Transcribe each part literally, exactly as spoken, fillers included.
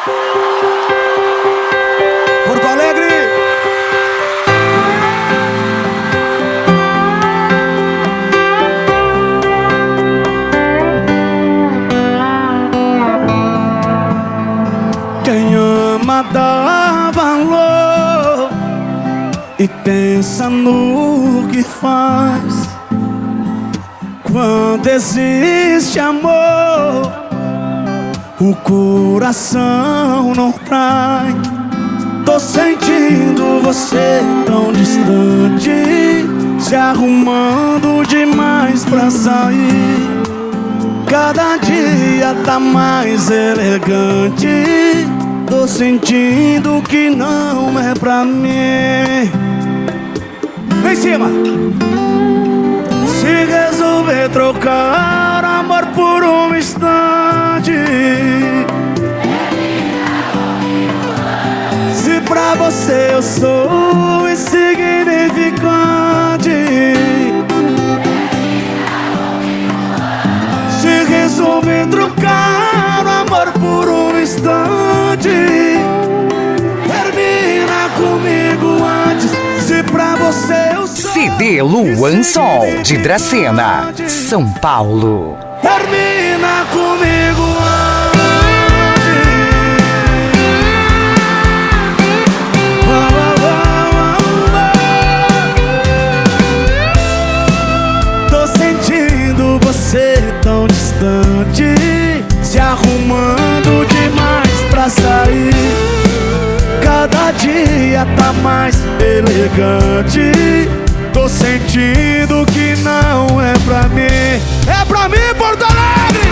Porto Alegre. Quem ama dá valor e pensa no que faz. Quando existe amor, o coração não trai. Tô sentindo você tão distante, se arrumando demais pra sair. Cada dia tá mais elegante. Tô sentindo que não é pra mim. Vem em cima. Se resolver trocar amor por um instante, se pra você eu sou insignificante, se resolver trocar amor por um instante, termina comigo antes. Se pra você eu sou C D Luan Sol de Dracena, São Paulo. Termina comigo antes. Tô sentindo você tão distante, se arrumando demais pra sair. Cada dia tá mais elegante. Tô sentindo que não é pra mim. É pra mim, Porto Alegre!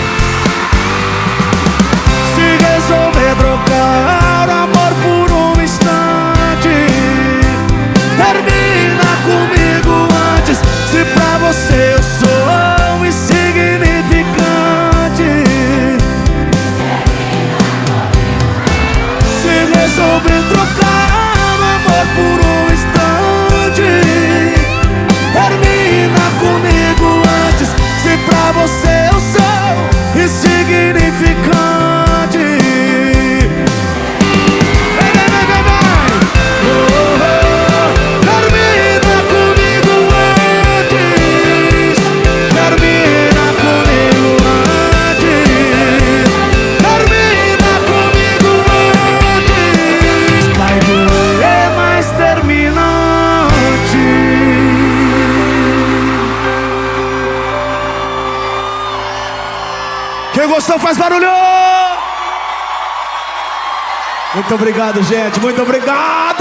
Se resolver trocar amor por um instante, termina comigo antes. Se pra você eu sou insignificante, se resolver trocar amor por um instante, termina comigo antes. Se pra você eu sou insignificante, vem, vem, vem, vem, vem. Oh, oh, termina comigo antes. Termina comigo antes. Termina comigo antes. Vai doer, mas termina antes. Quem gostou faz barulho! Muito obrigado, gente. Muito obrigado!